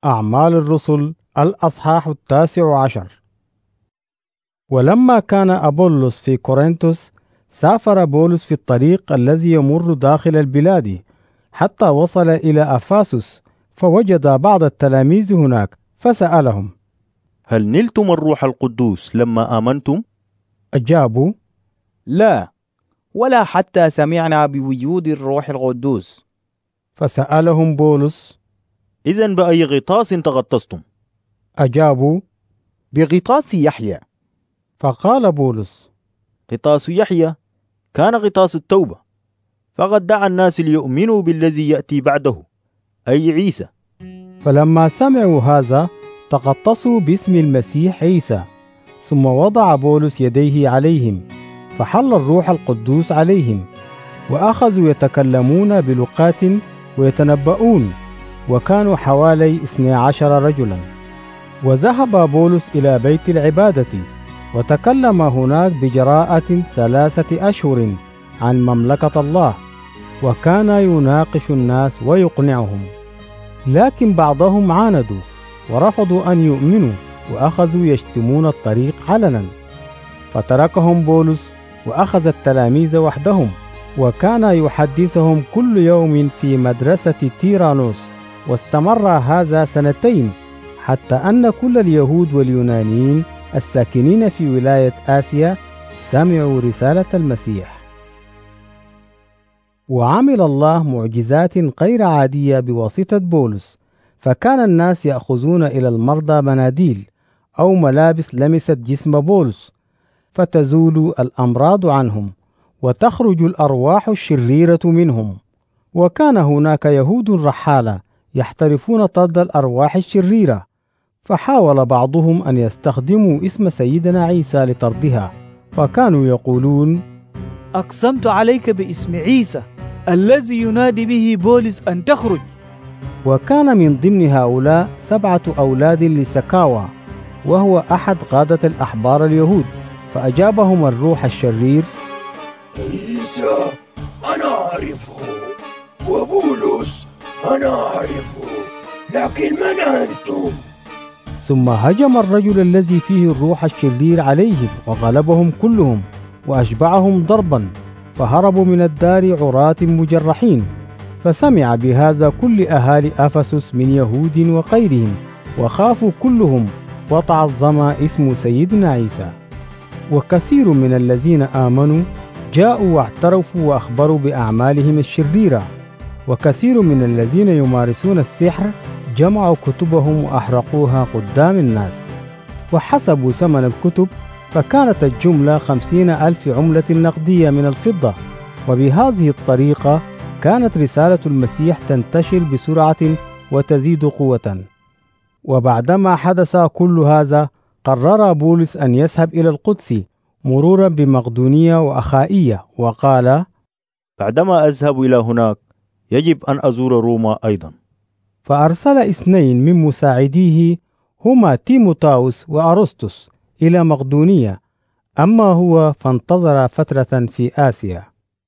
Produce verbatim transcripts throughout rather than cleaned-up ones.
أعمال الرسل الأصحاح التاسع عشر. ولما كان أبولس في كورنثوس سافر بولس في الطريق الذي يمر داخل البلاد حتى وصل إلى أفاسس، فوجد بعض التلاميذ هناك فسألهم: هل نلتم الروح القدوس لما آمنتم؟ أجابوا: لا، ولا حتى سمعنا بوجود الروح القدوس. فسألهم بولس: إذن بأي غطاس تغطستم؟ أجابوا: بغطاس يحيى. فقال بولس: غطاس يحيى كان غطاس التوبة، فقد دعا الناس ليؤمنوا بالذي يأتي بعده، أي عيسى. فلما سمعوا هذا تغطسوا باسم المسيح عيسى. ثم وضع بولس يديه عليهم، فحل الروح القدوس عليهم، وأخذوا يتكلمون بلغات ويتنبؤون، وكانوا حوالي اثني عشر رجلا. وذهب بولس إلى بيت العبادة، وتكلم هناك بجراءة ثلاثة أشهر عن مملكة الله، وكان يناقش الناس ويقنعهم. لكن بعضهم عاندوا ورفضوا أن يؤمنوا، وأخذوا يشتمون الطريق علنا. فتركهم بولس وأخذ التلاميذ وحدهم، وكان يحدثهم كل يوم في مدرسة تيرانوس. واستمر هذا سنتين، حتى أن كل اليهود واليونانيين الساكنين في ولاية آسيا سمعوا رسالة المسيح. وعمل الله معجزات غير عادية بواسطة بولس، فكان الناس يأخذون إلى المرضى مناديل أو ملابس لمست جسم بولس، فتزول الأمراض عنهم، وتخرج الأرواح الشريرة منهم. وكان هناك يهود رحالة يحترفون طرد الأرواح الشريرة، فحاول بعضهم أن يستخدموا اسم سيدنا عيسى لطردها، فكانوا يقولون: أقسمت عليك باسم عيسى الذي ينادي به بولس أن تخرج. وكان من ضمن هؤلاء سبعة أولاد لسكاوى، وهو أحد قادة الأحبار اليهود. فأجابهم الروح الشرير: عيسى أنا أعرفه، وبولس أنا أعرفه، لكن من أنتم؟ ثم هجم الرجل الذي فيه الروح الشرير عليهم، وغلبهم كلهم وأشبعهم ضربا، فهربوا من الدار عراة مجرحين. فسمع بهذا كل أهالي أفسس من يهود وغيرهم، وخافوا كلهم، وتعظم اسم سيدنا عيسى. وكثير من الذين آمنوا جاءوا واعترفوا وأخبروا بأعمالهم الشريرة. وكثير من الذين يمارسون السحر جمعوا كتبهم وأحرقوها قدام الناس، وحسبوا ثمن الكتب، فكانت الجملة خمسين ألف عملة نقدية من الفضة. وبهذه الطريقة كانت رسالة المسيح تنتشر بسرعة وتزيد قوة. وبعدما حدث كل هذا قرر بولس أن يذهب إلى القدس مرورا بمقدونية وأخائية، وقال: بعدما أذهب إلى هناك يجب أن أزور روما أيضا. فأرسل اثنين من مساعديه هما تيموتاوس وأرسطس إلى مقدونية، أما هو فانتظر فترة في آسيا.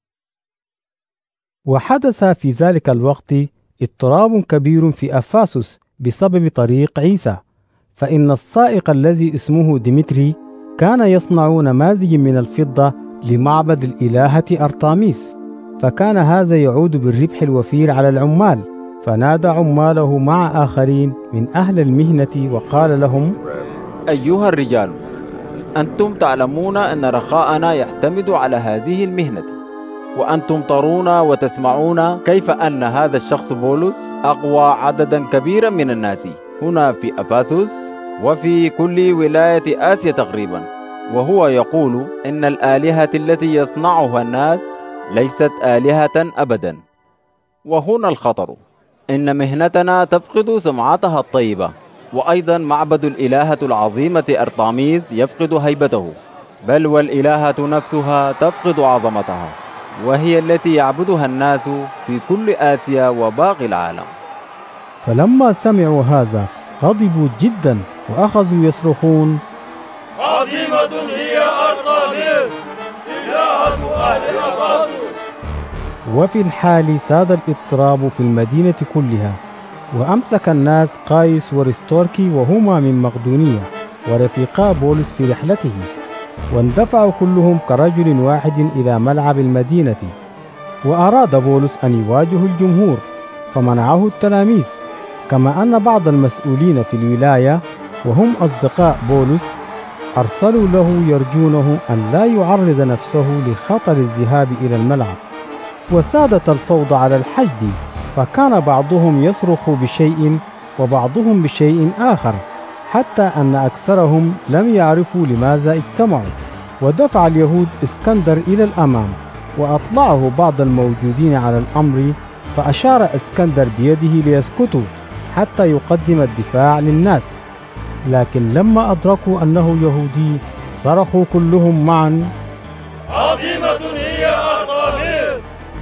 وحدث في ذلك الوقت اضطراب كبير في أفاسس بسبب طريق عيسى، فإن السائق الذي اسمه ديمتري كان يصنع نماذج من الفضة لمعبد الإلهة أرطاميس، فكان هذا يعود بالربح الوفير على العمال. فنادى عماله مع آخرين من أهل المهنة وقال لهم: أيها الرجال، أنتم تعلمون أن رخاءنا يعتمد على هذه المهنة، وأنتم ترون وتسمعون كيف أن هذا الشخص بولس أقوى عددا كبيرا من الناس هنا في أفاسس وفي كل ولاية آسيا تقريبا، وهو يقول إن الآلهة التي يصنعها الناس ليست آلهة أبدا. وهنا الخطر، إن مهنتنا تفقد سمعتها الطيبة، وأيضا معبد الإلهة العظيمة أرطاميس يفقد هيبته، بل والإلهة نفسها تفقد عظمتها، وهي التي يعبدها الناس في كل آسيا وباقي العالم. فلما سمعوا هذا غضبوا جدا، وأخذوا يصرخون: عظيمة هي أرطميس إلهة أهل أفاسس. وفي الحال ساد الاضطراب في المدينة كلها، وأمسك الناس قايس ورستوركي وهما من مقدونية ورفيقا بولس في رحلته، واندفعوا كلهم كرجل واحد إلى ملعب المدينة. وأراد بولس أن يواجه الجمهور فمنعه التلاميذ، كما أن بعض المسؤولين في الولاية وهم أصدقاء بولس أرسلوا له يرجونه أن لا يعرض نفسه لخطر الذهاب إلى الملعب. وسادت الفوضى على الحشد، فكان بعضهم يصرخ بشيء وبعضهم بشيء آخر، حتى أن أكثرهم لم يعرفوا لماذا اجتمعوا. ودفع اليهود اسكندر إلى الأمام وأطلعه بعض الموجودين على الأمر، فأشار اسكندر بيده ليسكتوا حتى يقدم الدفاع للناس. لكن لما أدركوا أنه يهودي صرخوا كلهم معا: عظيمة هي أرطميس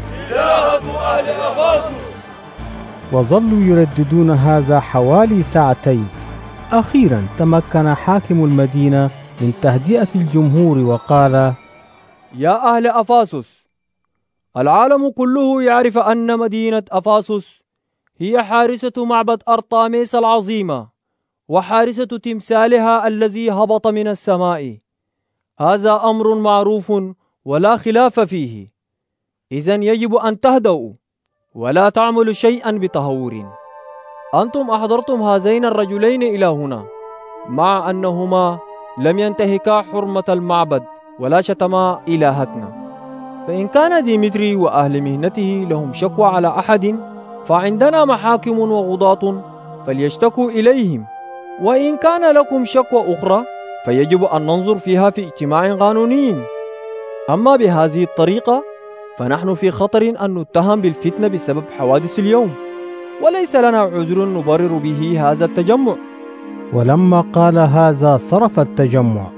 إلهة أهل أفاسس. وظلوا يرددون هذا حوالي ساعتين. أخيرا تمكن حاكم المدينة من تهدئة الجمهور وقال: يا أهل أفاسس، العالم كله يعرف أن مدينة أفاسس هي حارسة معبد أرطميس العظيمة وحارسة تمثالها الذي هبط من السماء. هذا أمر معروف ولا خلاف فيه. إذن يجب أن تهدؤوا ولا تعملوا شيئا بتهور. أنتم أحضرتم هذين الرجلين إلى هنا مع أنهما لم ينتهكا حرمة المعبد ولا شتما إلهتنا. فإن كان ديمتري وأهل مهنته لهم شكوى على أحد، فعندنا محاكم وقضاة فليشتكوا إليهم. وإن كان لكم شكوى أخرى فيجب أن ننظر فيها في اجتماع قانوني. أما بهذه الطريقة فنحن في خطر أن نتهم بالفتنة بسبب حوادث اليوم، وليس لنا عذر نبرر به هذا التجمع. ولما قال هذا صرف التجمع